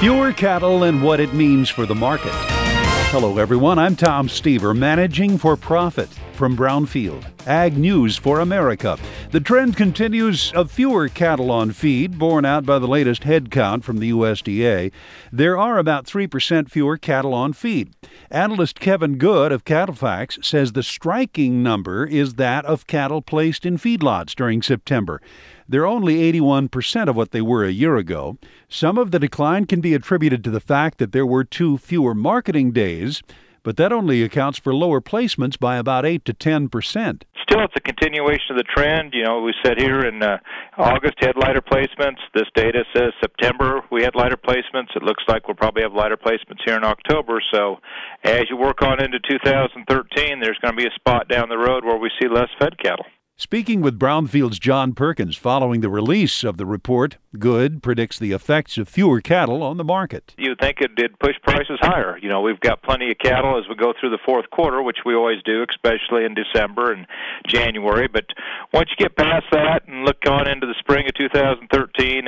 Fewer cattle and what it means for the market. Hello, everyone. I'm Tom Stever, managing for profit from Brownfield. Ag News for America. The trend continues of fewer cattle on feed, borne out by the latest head count from the USDA. There are about 3% fewer cattle on feed. Analyst Kevin Good of CattleFax says the striking number is that of cattle placed in feedlots during September. They're only 81% of what they were a year ago. Some of the decline can be attributed to the fact that there were 2 fewer marketing days, but that only accounts for lower placements by about 8 to 10%. Still, it's a continuation of the trend. We said here in August had lighter placements. This data says September we had lighter placements. It looks like we'll probably have lighter placements here in October. So as you work on into 2013, there's going to be a spot down the road where we see less fed cattle. Speaking with Brownfield's John Perkins following the release of the report, Good predicts the effects of fewer cattle on the market. You'd think it did push prices higher. We've got plenty of cattle as we go through the fourth quarter, which we always do, especially in December and January. But once you get past that and look on into the spring of 2013,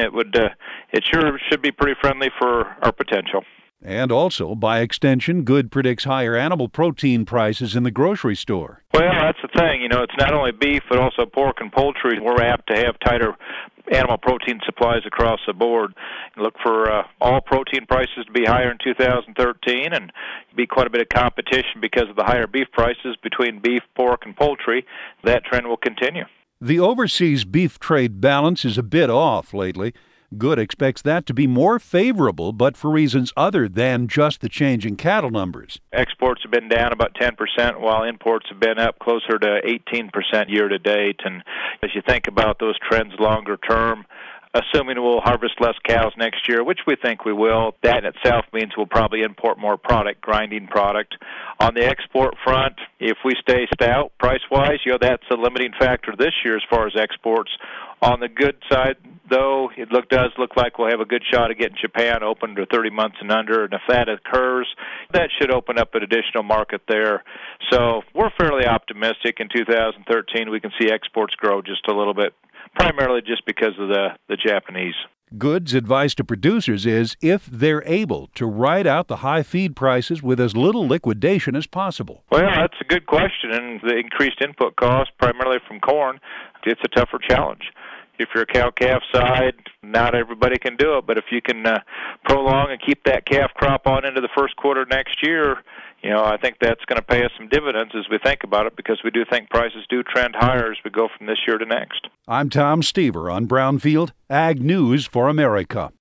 it sure should be pretty friendly for our potential. And also, by extension, Good predicts higher animal protein prices in the grocery store. Well, that's the thing. It's not only beef, but also pork and poultry. We're apt to have tighter animal protein supplies across the board. Look for all protein prices to be higher in 2013 and be quite a bit of competition because of the higher beef prices between beef, pork, and poultry. That trend will continue. The overseas beef trade balance is a bit off lately. Good expects that to be more favorable, but for reasons other than just the change in cattle numbers. Exports have been down about 10%, while imports have been up closer to 18% year to date. And as you think about those trends longer term, assuming we'll harvest less cows next year, which we think we will, that in itself means we'll probably import more product, grinding product. On the export front, if we stay stout price-wise, that's a limiting factor this year as far as exports. On the good side, though, it does look like we'll have a good shot at getting Japan open to 30 months and under, and if that occurs, that should open up an additional market there. So we're fairly optimistic in 2013 we can see exports grow just a little bit, primarily just because of the Japanese. Good's advice to producers is if they're able to ride out the high feed prices with as little liquidation as possible. Well, that's a good question, and the increased input costs, primarily from corn, it's a tougher challenge. If you're a cow-calf side, not everybody can do it, but if you can prolong and keep that calf crop on into the first quarter next year, I think that's going to pay us some dividends as we think about it, because we do think prices do trend higher as we go from this year to next. I'm Tom Stever on Brownfield, Ag News for America.